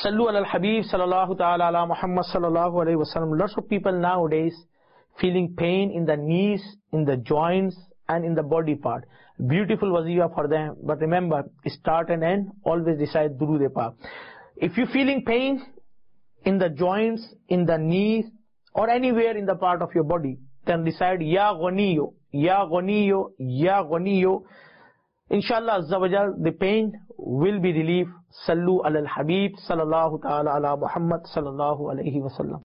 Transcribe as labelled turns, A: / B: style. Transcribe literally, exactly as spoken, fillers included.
A: Sallu ala al-Habib sallallahu ta'ala ala Muhammad sallallahu alayhi wa sallam. Lots of people nowadays feeling pain in the knees, in the joints, and in the body part. Beautiful wazifa for them, but remember, start and end, always decide Durood Pak. If you're feeling pain in the joints, in the knees, or anywhere in the part of your body, then decide Ya Ghaniyo, Ya Ghaniyo, Ya Ghaniyo. Inshallah Azza wa Jal, the pain will be relieved. Sallu ala al-Habib sallallahu ta'ala ala Muhammad sallallahu alayhi wa sallam.